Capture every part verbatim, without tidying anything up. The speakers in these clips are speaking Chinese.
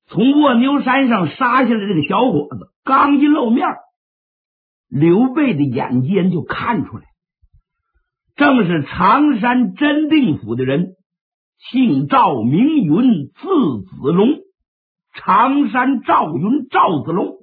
从卧牛山上杀下来这个小伙子刚一露面，刘备的眼尖就看出来，正是常山真定府的人，姓赵名云，字子龙，常山赵云赵子龙。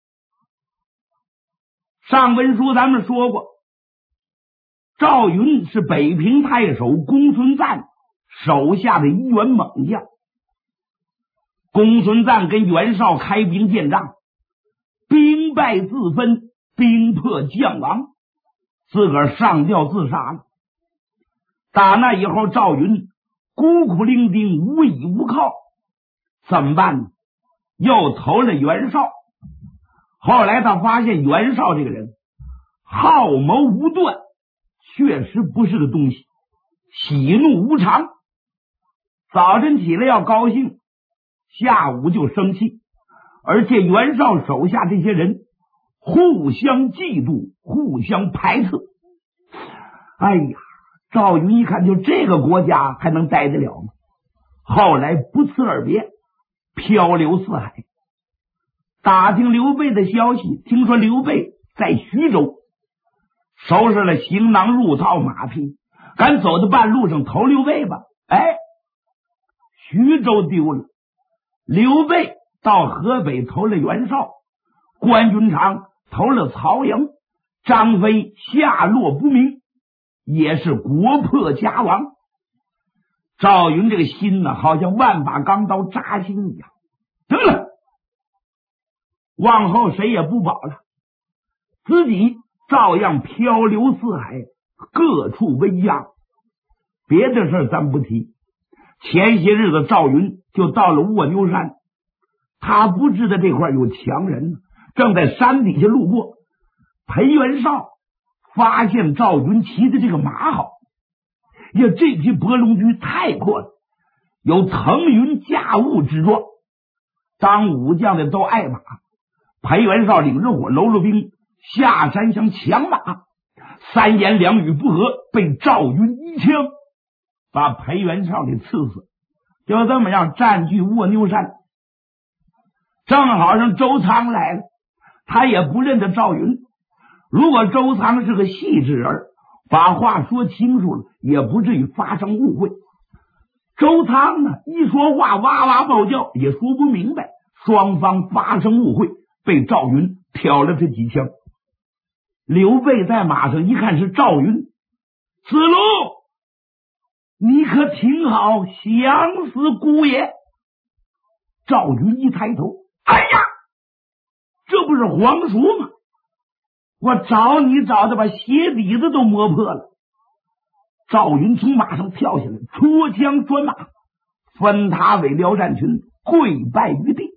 上文书咱们说过，赵云是北平太守公孙瓒手下的一员猛将。公孙瓒跟袁绍开兵见仗，兵败自分，兵破将亡，自个儿上吊自杀了。打那以后，赵云孤苦伶仃，无依无靠，怎么办呢？又投了袁绍。后来他发现袁绍这个人好谋无断，确实不是个东西，喜怒无常，早晨起来要高兴，下午就生气，而且袁绍手下这些人互相嫉妒，互相排斥。哎呀，赵云一看，就这个国家还能待得了吗？后来不辞而别，漂流四海。打听刘备的消息，听说刘备在徐州，收拾了行囊入套马匹，赶走的半路上投刘备吧。哎，徐州丢了，刘备到河北投了袁绍，关云长投了曹营，张飞下落不明，也是国破家亡。赵云这个心呢，好像万把钢刀扎心一样。得了，往后谁也不保了，自己照样漂流四海，各处为家。别的事咱不提，前些日子赵云就到了卧牛山，他不知道这块有强人呢，正在山底下路过，裴元绍发现赵云骑的这个马好呀，这匹伯龙驹太阔了，有腾云驾雾之状。当武将的都爱马，裴元绍领着伙搂了兵下山想抢马，三言两语不合，被赵云一枪把裴元绍给刺死。就这么样占据卧牛山。正好上周仓来了，他也不认得赵云。如果周仓是个细致人，把话说清楚了，也不至于发生误会。周仓呢，一说话哇哇暴叫，也说不明白，双方发生误会，被赵云挑了这几枪。刘备在马上一看是赵云，子路，你可挺好，想死姑爷。赵云一抬头，哎呀，这不是黄叔吗？我找你找的把鞋底子都磨破了。赵云从马上跳下来，戳枪转马，分他为辽战群，跪拜于地。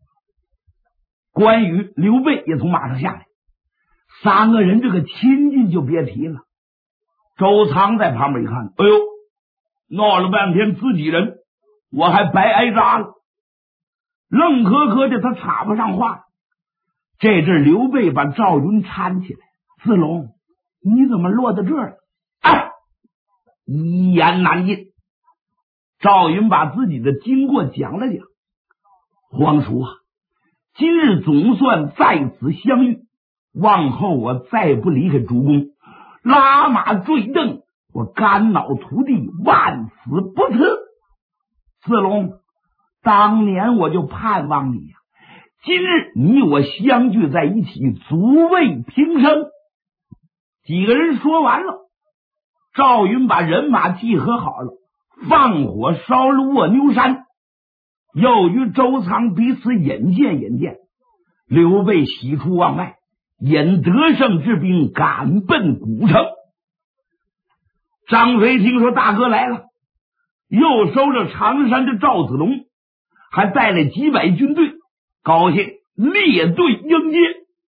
关羽、刘备也从马上下来，三个人这个亲近就别提了。周仓在旁边一看，哎呦，闹了半天自己人，我还白挨扎了，愣磕磕的，他插不上话。这阵刘备把赵云搀起来，子龙，你怎么落到这儿？哎，一言难尽。赵云把自己的经过讲了讲。皇叔啊，今日总算在此相遇，往后我再不离开主公，拉马坠镫，我肝脑涂地，万死不辞。子龙，当年我就盼望你呀、啊，今日你我相聚在一起，足为平生。几个人说完了，赵云把人马集合好了，放火烧了卧牛山，又与周仓彼此引荐引荐。刘备喜出望外，引得胜之兵赶奔古城。张飞听说大哥来了，又收着常山的赵子龙，还带了几百军队，高兴列队迎接。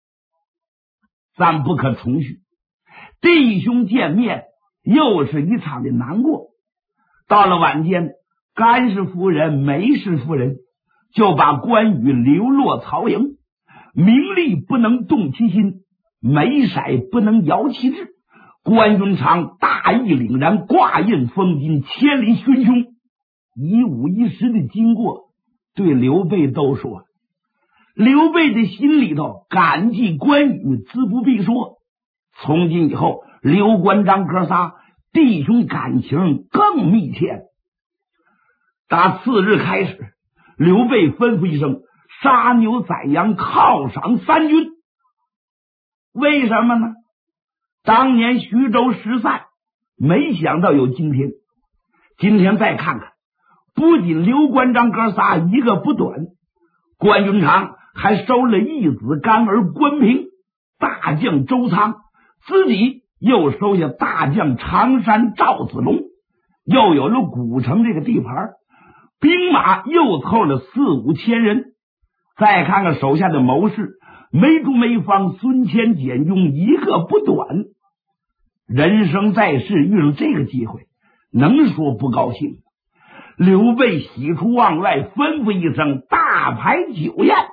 暂不可重叙，弟兄见面又是一场的难过。到了晚间，甘氏夫人、梅氏夫人就把关羽流落曹营，名利不能动其心，梅骰不能摇其志。关云长大义凛然，挂印封金，千里寻凶。一五一十的经过对刘备都说。刘备的心里头感激关羽，自不必说。从今以后，刘关张哥仨弟兄感情更密切。打次日开始，刘备吩咐一声，杀牛宰羊，犒赏三军。为什么呢？当年徐州失散，没想到有今天。今天再看看，不仅刘关张哥仨一个不短，关云长还收了义子干儿关平，大将周仓，自己又收下大将常山赵子龙，又有了古城这个地盘，兵马又凑了四五千人。再看看手下的谋士，没主没方，孙谦简雍一个不短。人生在世遇上这个机会，能说不高兴？刘备喜出望外，吩咐一声，大排酒宴。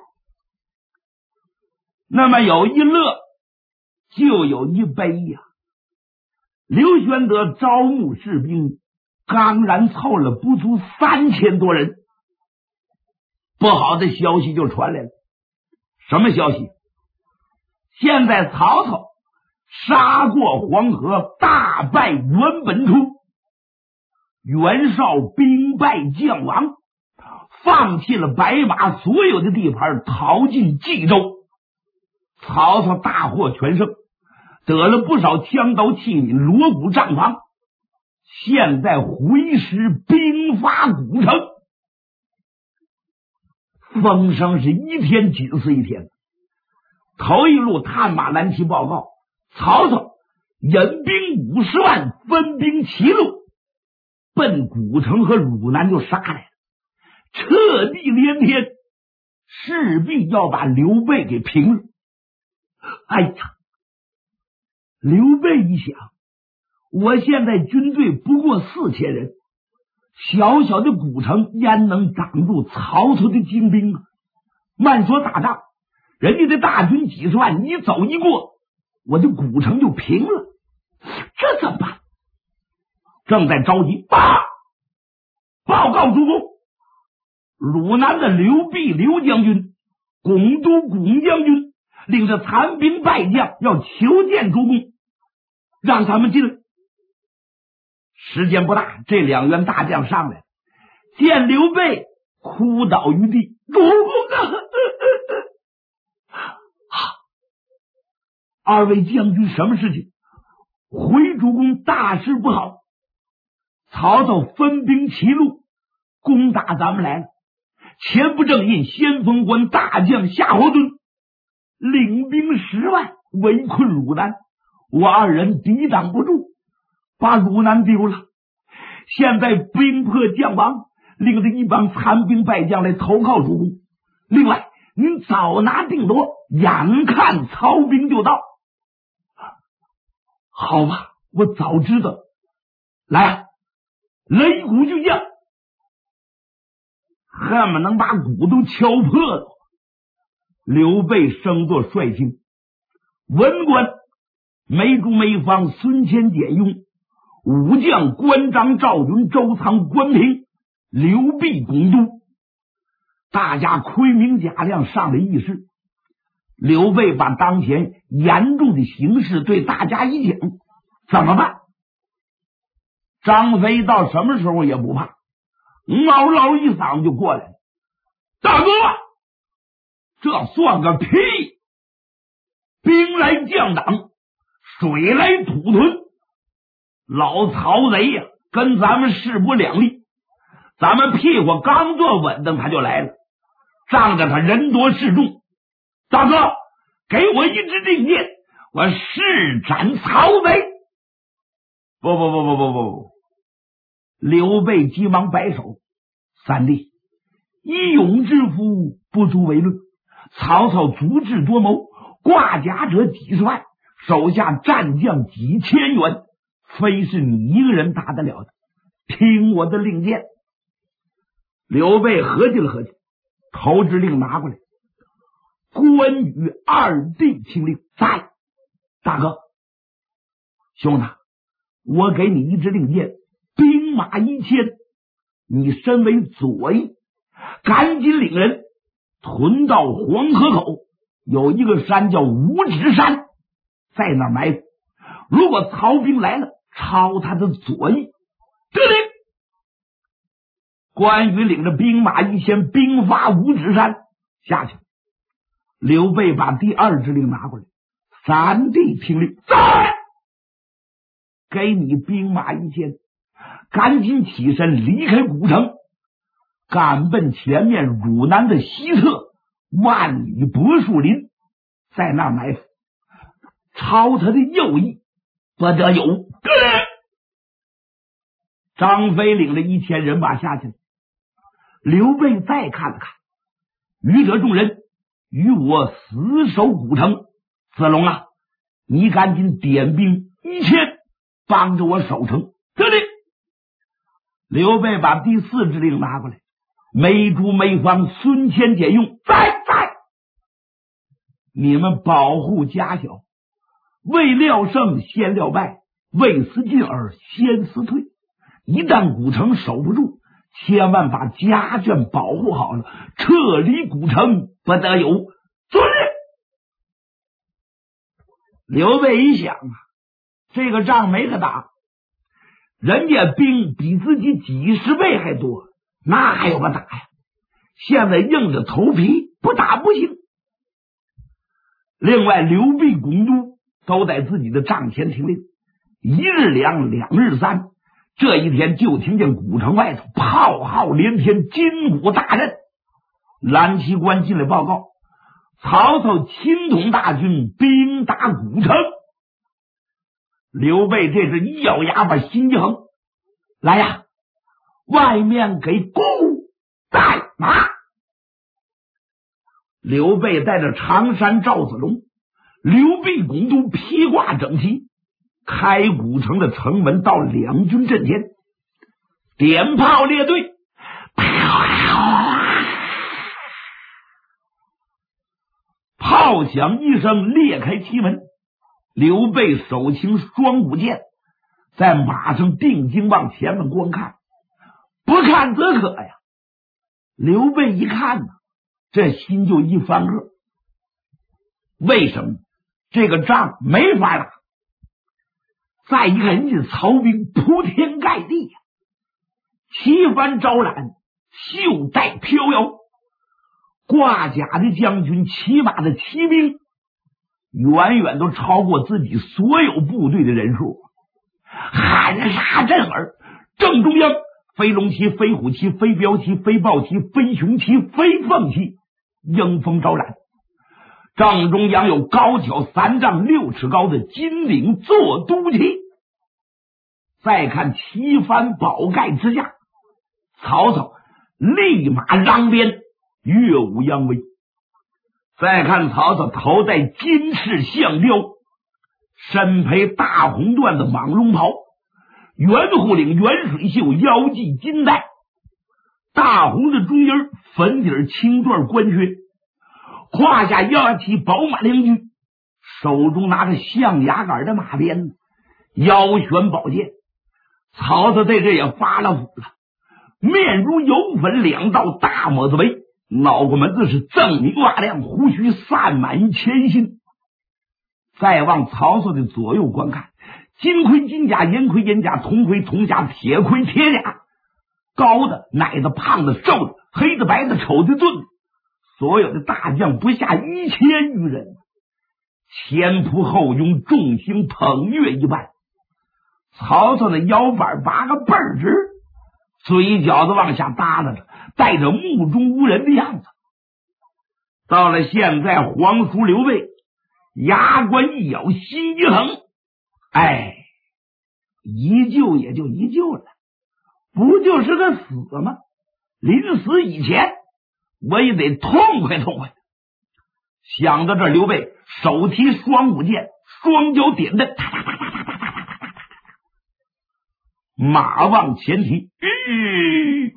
那么有一乐就有一悲呀。刘玄德招募士兵，刚然凑了不足三千多人，不好的消息就传来了。什么消息？现在曹操杀过黄河，大败袁本初，袁绍兵败将亡，放弃了白马所有的地盘，逃进冀州。曹操大获全胜，得了不少枪刀器皿、锣鼓帐房，现在回师兵发古城。风声是一天紧似一天。头一路探马蓝旗报告，曹操引兵五十万，分兵七路，奔古城和汝南就杀来了，彻地连天，势必要把刘备给平了。哎呀，刘备一想，我现在军队不过四千人，小小的古城焉能挡住曹操的精兵啊？慢说打仗，人家的大军几十万，一走一过，我的古城就平了，这怎么办？正在着急，报报告主公，汝南的刘备刘将军、巩都巩将军领着残兵败将要求见主公，让他们进来。时间不大，这两员大将上来，见刘备哭倒于地，主公啊！二位将军什么事情？回主公，大事不好，曹操分兵齐路攻打咱们来了。前不正印先锋官大将夏侯惇领兵十万围困汝南，我二人抵挡不住，把汝南丢了。现在兵破将亡，领着一帮残兵败将来投靠主公。另外您早拿定夺，眼看曹兵就到。好吧，我早知道，来啊，擂鼓巨将，恨不能把鼓都敲破了。刘备升作帅卿，文官没主没方，孙谦简雍，武将关张赵云周仓关平，刘备巩都，大家盔明甲亮上了议事。刘备把当前严重的形势对大家一讲，怎么办？张飞到什么时候也不怕，嗷嗷一嗓就过来了。大哥，这算个屁！兵来将挡，水来土屯，老曹贼呀、啊，跟咱们势不两立。咱们屁股刚坐稳当，他就来了，仗着他人多势众。大哥，给我一支令箭，我施斩曹贼！不不不不不不！刘备急忙摆手，三弟，一勇之夫不足为论。曹操足智多谋，挂甲者几十万，手下战将几千员，非是你一个人打得了的。听我的令箭。刘备合计了合计，头之令拿过来。关羽二弟听令，在。大哥，兄弟，我给你一支令箭，兵马一千，你身为左翼， 赶紧领人屯到黄河口，有一个山叫五指山，在那儿埋伏。如果曹兵来了，抄他的左翼。得令，关羽领着兵马一千，兵发五指山下去。刘备把第二支令拿过来，三弟听令，在，给你兵马一千，赶紧起身离开古城，赶奔前面汝南的西侧万里柏树林，在那儿埋伏，抄他的右翼，不得有。张飞领着一千人马下去了。刘备再看了看，余者众人与我死守古城。子龙啊，你赶紧点兵一千，帮着我守城。得令。刘备把第四支令拿过来，梅竹、梅芳、孙乾、简用，在在，你们保护家小，未料胜先料败，未思进而先思退。一旦古城守不住，千万把家眷保护好了，撤离古城不得有。遵令。刘备一想啊，这个仗没得打，人家兵比自己几十倍还多，那还有个打呀？现在硬着头皮不打不行。另外，刘备、巩都都在自己的帐前听令，一日两，两日三。这一天就听见古城外头炮号连天，金鼓大震。蓝旗官进来报告，曹操亲统大军兵打古城。刘备这是一咬牙把心一横，来呀，外面给鼓带马。刘备带着常山赵子龙、刘备、巩都披挂整齐，开古城的城门到两军阵前，点炮列队，炮响一声，裂开旗门。刘备手擎双股剑，在马上定睛往前面观看，不看则可呀。刘备一看呢，这心就一翻个，为什么？这个仗没法打。再一看，人家曹兵铺天盖地呀，旗帆招揽，袖带飘摇，挂甲的将军、骑马的骑兵，远远都超过自己所有部队的人数，喊杀震耳。正中央，飞龙旗、飞虎旗、飞镖旗、飞豹旗、飞熊旗、飞凤旗，迎风招揽。正中央有高挑三丈六尺高的金顶坐都旗。再看旗帆宝盖之下，曹操立马扬鞭，乐舞扬威。再看曹操头戴金翅象雕，身披大红缎的蟒龙袍，圆护领圆水袖，腰系金带，大红的中衣，粉底青缎官靴，胯下压起宝马良驹，手中拿着象牙杆的马鞭子，腰悬宝剑。曹操在这也发了福了，面如油粉，两道大抹子眉，脑瓜门子是锃明瓦亮，胡须散满于前心。再往曹操的左右观看，金盔金甲，银盔银甲，铜盔铜甲，铁盔铁甲，高的、奶的、胖的、瘦的，黑的、白的、丑的、钝的，所有的大将不下一千余人，前仆后拥，众星捧月一般。曹操的腰板拔个倍儿直，嘴角子往下耷拉着，带着目中无人的样子。到了现在，皇叔刘备牙关一咬，心一横，哎，一救也就一救了，不就是个死吗？临死以前我也得痛快痛快。想到这，刘备手提双股剑，双脚点蹬，哒哒哒哒哒哒哒哒哒，马往前提，吁，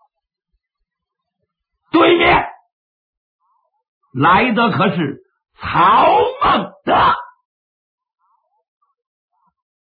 对面来的可是曹孟德。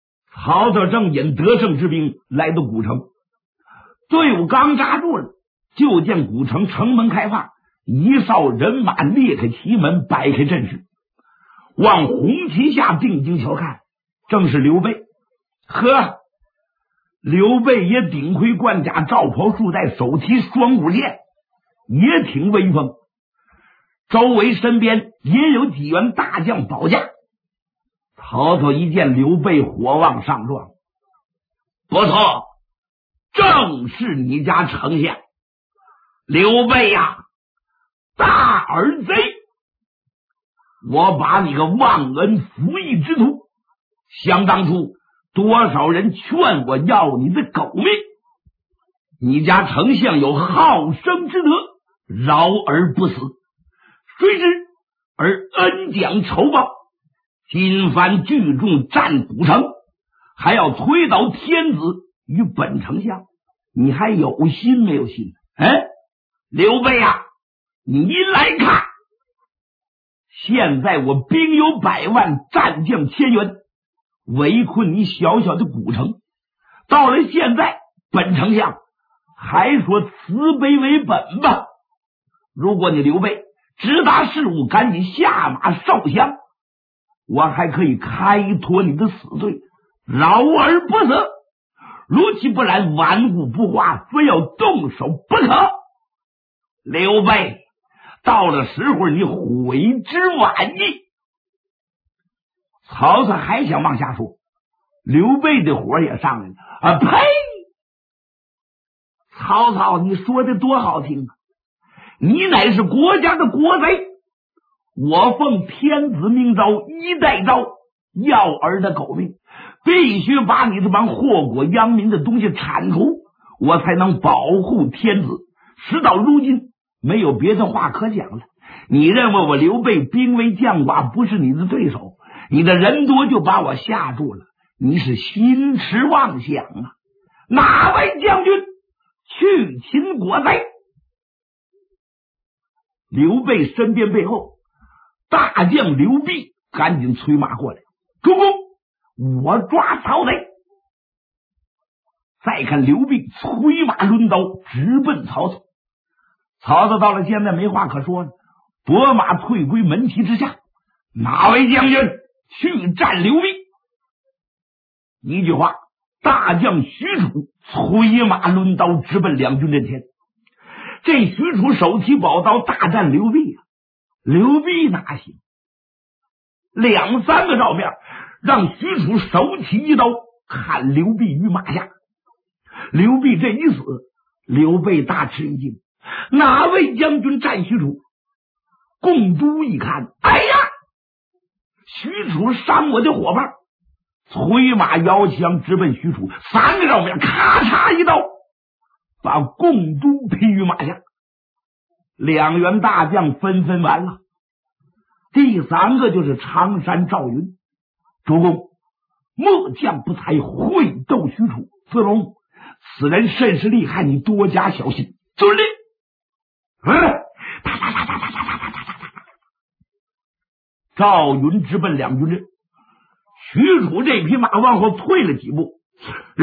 曹操正引得胜之兵来到古城，队伍刚扎住了， 就见古城城门开放，一哨人马裂开旗门，摆开阵势，往红旗下定睛瞧看，正是刘备。呵，刘备也顶盔贯甲，罩袍束带，手提双股剑，也挺威风。周围身边也有几员大将保驾。曹操一见刘备火往上撞，不错，正是你家丞相刘备呀、啊，大耳贼！我把你个忘恩负义之徒，想当初多少人劝我要你的狗命，你家丞相有好生之德，饶而不死，谁知而恩将仇报，今番聚众战古城，还要推倒天子与本丞相，你还有心没有心？哎，刘备啊，你来看，现在我兵有百万，战将千员，围困你小小的古城，到了现在，本丞相还说慈悲为本吧。如果你刘备直达事务，赶紧下马受降，我还可以开脱你的死罪，饶而不死。如其不然，顽固不化，非要动手不可。刘备，到了时候你悔之晚矣。曹操还想往下说，刘备的火也上来了。啊呸！曹操，你说的多好听啊！你乃是国家的国贼，我奉天子命诏，一代诏，要儿的狗命，必须把你这帮祸国殃民的东西铲除，我才能保护天子。事到如今，没有别的话可讲了。你认为我刘备兵微将寡，不是你的对手，你的人多就把我吓住了，你是心痴妄想啊！哪位将军去擒国贼？刘备身边背后，大将刘辟赶紧催马过来，主公，我抓曹贼。再看刘辟催马抡刀直奔曹操。曹操到了现在没话可说了，拨马退归门旗之下。哪位将军去战刘辟？一句话，大将许褚催马抡刀直奔两军阵前。这许褚手提宝刀大战刘辟啊，刘辟哪行？两三个照面让许褚手起一刀砍刘辟于马下。刘辟这一死，刘备大吃一惊，哪位将军战许褚？共都一看，哎呀，许褚伤我的伙伴，催马摇枪直奔许褚，三个照面咔嚓一刀把共都劈于马下。两员大将纷纷完了。第三个就是常山赵云。主公，末将不才会斗许褚，子龙，此人甚是厉害，你多加小心。遵令。嗯，哒哒哒哒哒哒哒哒哒哒。赵云直奔两军阵，许褚这匹马往后退了几步，呃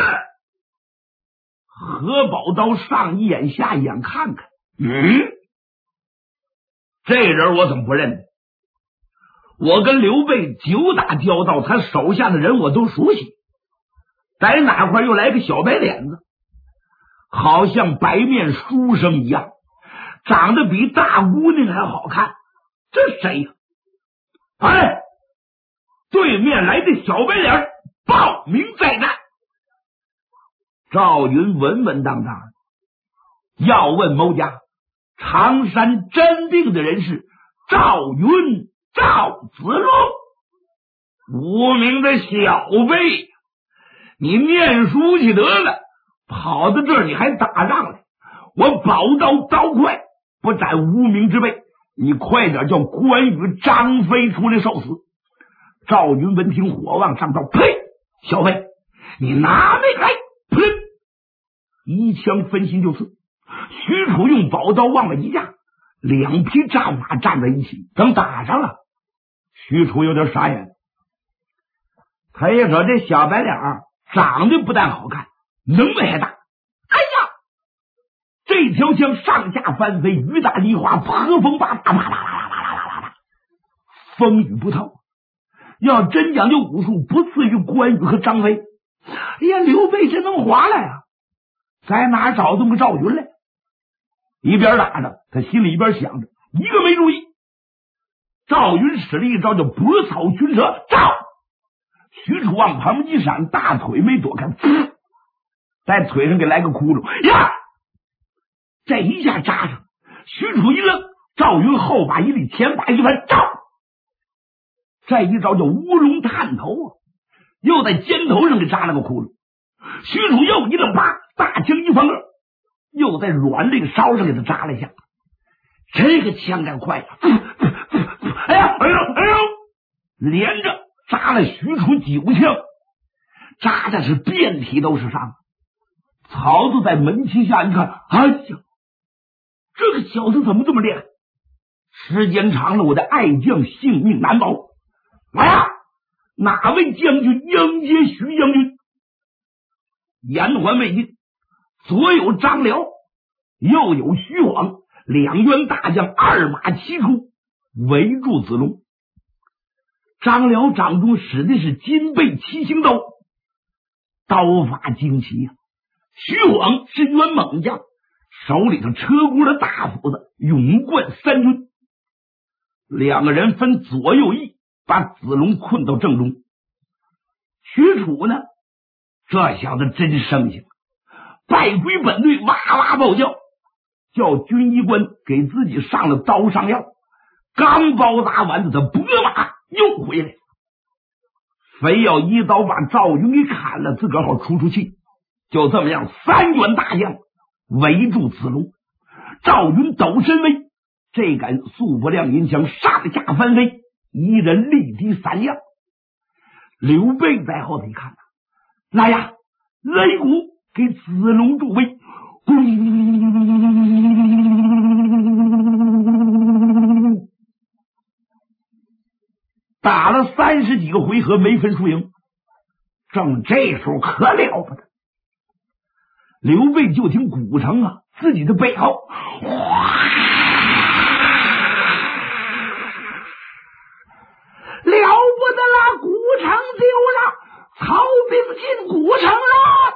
何宝刀上一眼下一眼看看，嗯，这人我怎么不认得？我跟刘备久打交道，他手下的人我都熟悉，在哪块又来个小白脸子，好像白面书生一样，长得比大姑娘还好看，这谁呀、啊？哎，对面来的小白脸报名在战。赵云稳稳当当，要问某家常山真定的人是赵云，赵子龙。无名的小辈，你念书去得了，跑到这儿你还打仗来，我宝刀刀快不斩无名之辈，你快点叫关羽、张飞出来受死。赵云闻听火往上照，呸！小辈，你拿那个来！噗！一枪分心就刺。许褚用宝刀往外一架，两匹战马站在一起，等打上了。许褚有点傻眼，他一说这小白脸长得不但好看，能耐还大。哎呀，这这条枪上下翻飞，雨打梨花，破风把啪啪啪啪啪啪啪啪，风雨不透。要真讲究武术，不次于关羽和张飞。哎呀，刘备真能划来啊！在哪找这么个赵云来？一边打着，他心里一边想着，一个没注意，赵云使了一招叫拨草寻蛇，照许褚往旁边一闪，大腿没躲开，噗，在腿上给来个窟窿呀！这一下扎上，许褚一愣，赵云后把一立，前把一翻，照这一招叫乌龙探头啊！又在肩头上给扎了个窟窿。许褚又一愣，啪，大枪一翻个，又在软肋梢上给他扎了一下。这个枪杆快了，哎呀，哎呦，哎呦，连着扎了许褚九枪，扎的是遍体都是伤。曹操在门旗下一看，哎呀，这个小子怎么这么厉害？时间长了，我的爱将性命难保。来呀，哪位将军迎接徐将军？言还未尽，左有张辽，右有徐晃，两员大将二马齐出，围住子龙。张辽掌中使的是金背七星刀，刀法精奇呀、啊。徐晃是员猛将，手里头车轱辘大斧子，勇冠三军。两个人分左右翼，把子龙困到正中。许褚呢，这小子真生性，败归本队，哇哇暴叫，叫军医官给自己上了刀伤药。刚包扎完子，他拨马又回来，非要一刀把赵云给砍了，自个儿好出出气。就这么样，三员大将围住子龙。赵云抖身威，这杆速不亮银枪上下翻飞，一人力敌三将。刘备在后头一看，来呀，擂鼓给子龙助威。打了三十几个回合，没分输赢。正这时候可了不得，刘备就听鼓声啊，自己的背后哗，了不得了，鼓城丢了，曹兵进鼓城了。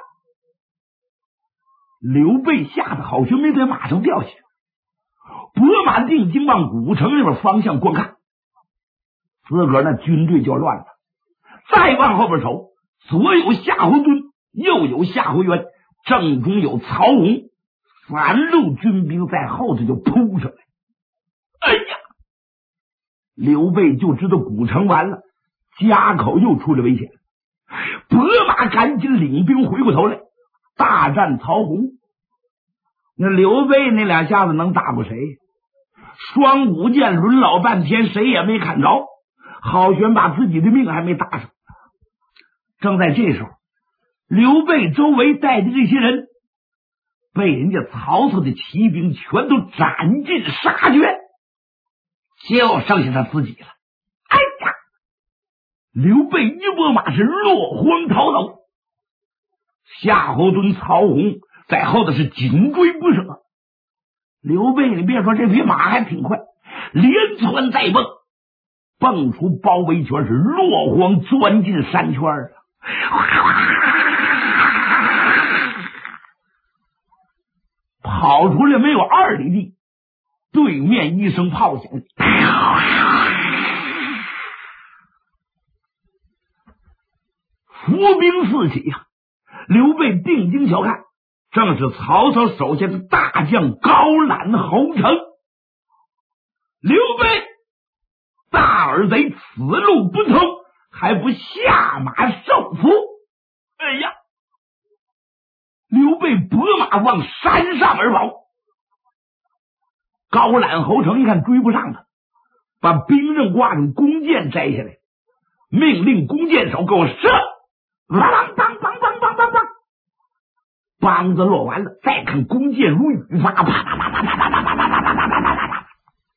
刘备吓得好像没在马上掉下，拨马定睛往鼓城那边方向观看，自个儿那军队就乱了。再往后边瞅，左有夏侯惇，右有夏侯渊，正中有曹洪，三路军兵在后头就扑上来。哎呀，刘备就知道鼓城完了，家口又出了危险，拨马赶紧领兵回过头来大战曹洪。那刘备那两下子能打过谁？双股剑抡老半天，谁也没看着，好悬把自己的命还没打上。正在这时候，刘备周围带的这些人被人家曹操的骑兵全都斩尽杀绝，就剩下他自己了。哎呀！刘备一拨马是落荒逃走，夏侯惇、曹洪在后头是紧追不舍。刘备你别说，这匹马还挺快，连窜带蹦，蹦出包围圈，是落荒钻进山圈啊！跑出来没有二里地，对面一声炮响，伏兵四起呀！刘备定睛瞧看，正是曹操手下的大将高览、侯成。刘备，大耳贼，此路不通，还不下马受俘！哎呀！刘备拨马往山上而跑。高览、侯成一看追不上他，把兵刃挂上弓箭摘下来，命令弓箭手给我射！啷当当当当当当当，梆子落完了，再看弓箭如雨发，啪啪啪啪啪啪啪啪啪啪啪啪啪啪。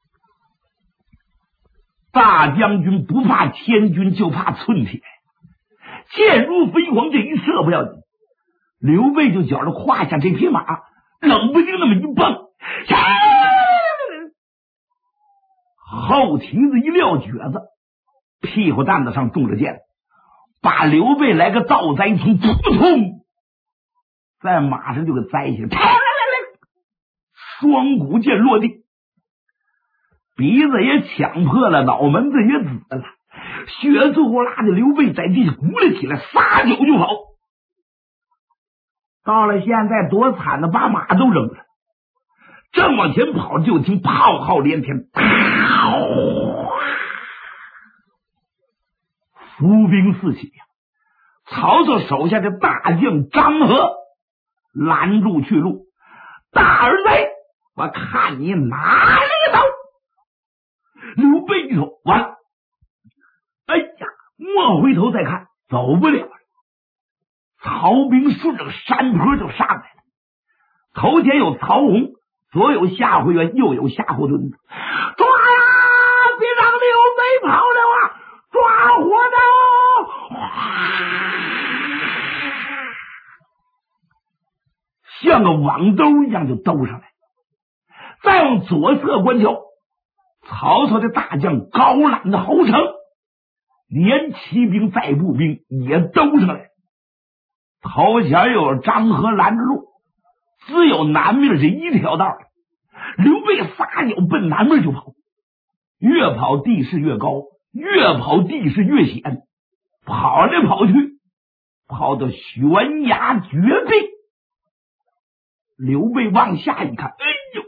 大将军不怕千军，就怕寸铁，箭如飞蝗，这一射不要紧，刘备就觉着胯下这匹马冷不丁那么一蹦，后蹄子一撂蹶子，屁股蛋子上中了箭，把刘备来个倒栽葱，扑通，在马上就给栽下来，双股剑落地，鼻子也抢破了，脑门子也紫了，血滋呼啦的，刘备在地下咕了起来，撒脚就跑。到了现在多惨的，把马都扔了，正往前跑，就听炮号连天，伏兵四起呀！曹操手下的大将张合拦住去路，大儿子，我看你哪里走！刘备一瞅，完了，哎呀，莫回头再看，走不了了。曹兵顺着山坡就上来了，头前有曹洪，左有夏侯渊，右有夏侯惇。抓呀！别让刘备跑了啊！抓火的！像个网兜一样就兜上来。再往左侧观瞧，曹操的大将高览的侯成，连骑兵带步兵也兜上来。头前又有张合拦着路，只有南面这一条道。刘备撒脚奔南面就跑，越跑地势越高，越跑地势越险，跑来跑去，跑到悬崖绝壁。刘备往下一看，哎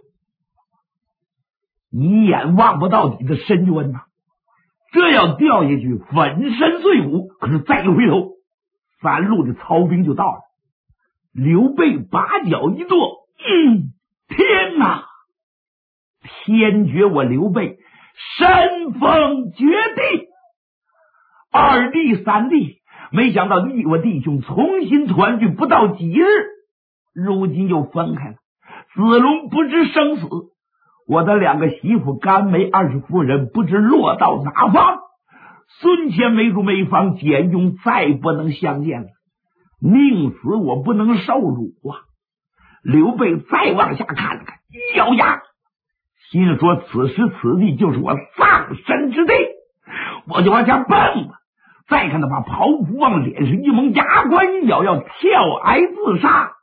呦，一眼望不到底的深渊呐！这要掉下去，粉身碎骨。可是再一回头，三路的曹兵就到了。刘备把脚一跺，嗯，天哪！天绝我刘备，身逢绝地，二弟三弟，没想到你我弟兄重新团聚不到几日，如今又分开了。子龙不知生死，我的两个媳妇甘梅二十夫人不知落到哪方，孙乾梅主梅芳简雍再不能相见了，宁死我不能受辱啊！刘备再往下看了看，一咬牙，心说此时此地就是我丧身之地，我就往下蹦吧。再看他把袍服往脸上一蒙，牙关一咬，要跳崖自杀。